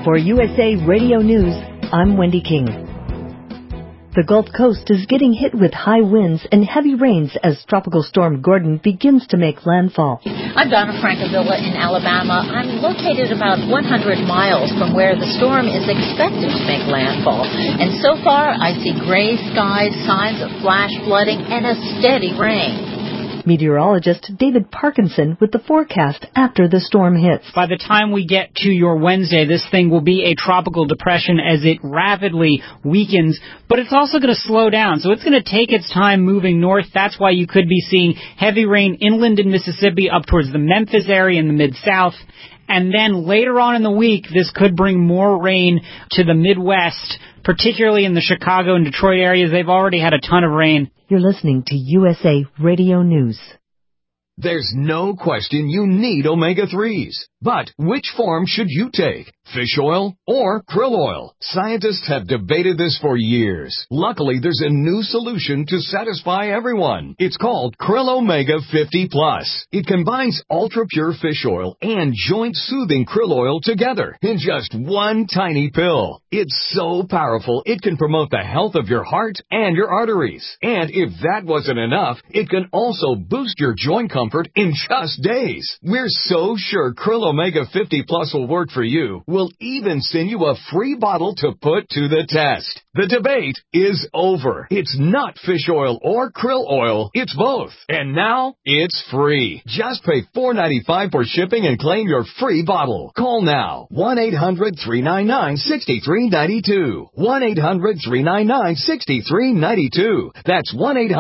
For USA Radio News, I'm Wendy King. The Gulf Coast is getting hit with high winds and heavy rains as Tropical Storm Gordon begins to make landfall. I'm Donna Francavilla in Alabama. I'm located about 100 miles from where the storm is expected to make landfall. And so far, I see gray skies, signs of flash flooding, and a steady rain. Meteorologist David Parkinson with the forecast after the storm hits. By the time we get to your Wednesday, this thing will be a tropical depression as it rapidly weakens, but it's also going to slow down. So it's going to take its time moving north. That's why you could be seeing heavy rain inland in Mississippi up towards the Memphis area in the Mid-South. And then later on in the week, this could bring more rain to the Midwest, particularly in the Chicago and Detroit areas. They've already had a ton of rain. You're listening to USA Radio News. There's no question you need omega-3s. But which form should you take? Fish oil or krill oil? Scientists have debated this for years. Luckily, there's a new solution to satisfy everyone. It's called Krill Omega 50 Plus. It combines ultra-pure fish oil and joint-soothing krill oil together in just one tiny pill. It's so powerful, it can promote the health of your heart and your arteries. And if that wasn't enough, it can also boost your joint comfort in just days. We're so sure Krill Omega 50 Plus will work for you. We'll even send you a free bottle to put to the test. The debate is over. It's not fish oil or krill oil. It's both. And now, it's free. Just pay $4.95 for shipping and claim your free bottle. Call now. 1-800-399-6392. 1-800-399-6392. That's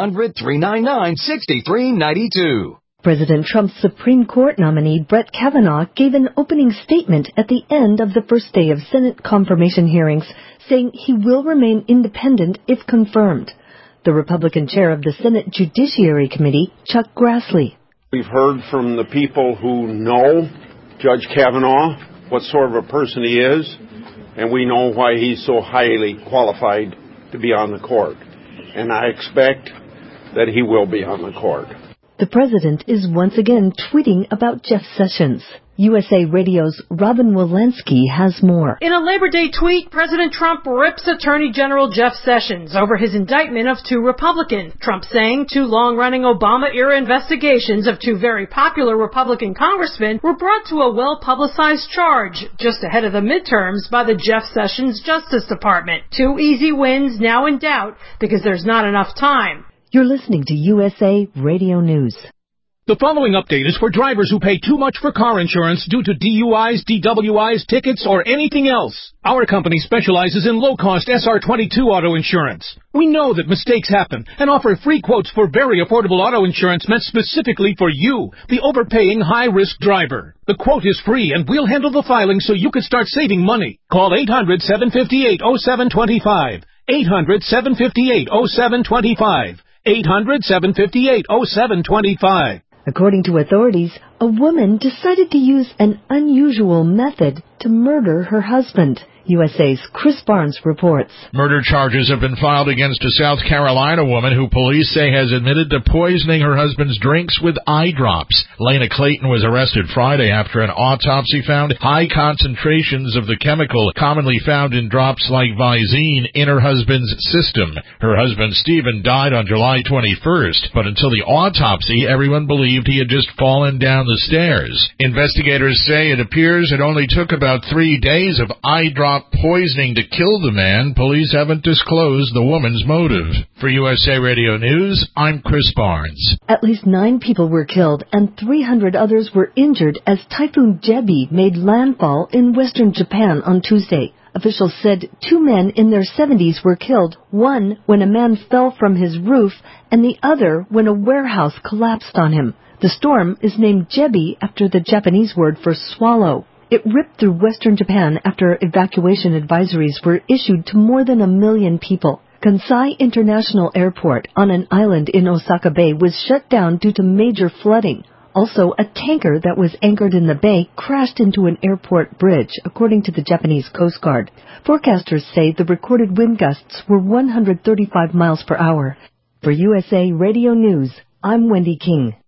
1-800-399-6392. President Trump's Supreme Court nominee Brett Kavanaugh gave an opening statement at the end of the first day of Senate confirmation hearings, saying he will remain independent if confirmed. The Republican chair of the Senate Judiciary Committee, Chuck Grassley. We've heard from the people who know Judge Kavanaugh, what sort of a person he is, and we know why he's so highly qualified to be on the court. And I expect that he will be on the court. The president is once again tweeting about Jeff Sessions. USA Radio's Robin Walensky has more. In a Labor Day tweet, President Trump rips Attorney General Jeff Sessions over his indictment of two Republicans. Trump saying two long-running Obama-era investigations of two very popular Republican congressmen were brought to a well-publicized charge just ahead of the midterms by the Jeff Sessions Justice Department. Two easy wins now in doubt because there's not enough time. You're listening to USA Radio News. The following update is for drivers who pay too much for car insurance due to DUIs, DWIs, tickets, or anything else. Our company specializes in low-cost SR22 auto insurance. We know that mistakes happen and offer free quotes for very affordable auto insurance meant specifically for you, the overpaying high-risk driver. The quote is free, and we'll handle the filing so you can start saving money. Call 800-758-0725. 800-758-0725. 800-758-0725. According to authorities, a woman decided to use an unusual method to murder her husband. USA's Chris Barnes reports. Murder charges have been filed against a South Carolina woman who police say has admitted to poisoning her husband's drinks with eye drops. Lena Clayton was arrested Friday after an autopsy found high concentrations of the chemical commonly found in drops like Visine in her husband's system. Her husband, Stephen, died on July 21st, but until the autopsy, everyone believed he had just fallen down the stairs. Investigators say it appears it only took about 3 days of eye drop poisoning to kill the man. Police haven't disclosed the woman's motive. For USA Radio News, I'm Chris Barnes. At least 9 people were killed and 300 others were injured as Typhoon Jebi made landfall in western Japan on Tuesday. Officials said 2 men in their 70s were killed, one when a man fell from his roof and the other when a warehouse collapsed on him. The storm is named Jebi after the Japanese word for swallow. It ripped through western Japan after evacuation advisories were issued to more than 1 million people. Kansai International Airport on an island in Osaka Bay was shut down due to major flooding. Also, a tanker that was anchored in the bay crashed into an airport bridge, according to the Japanese Coast Guard. Forecasters say the recorded wind gusts were 135 miles per hour. For USA Radio News, I'm Wendy King.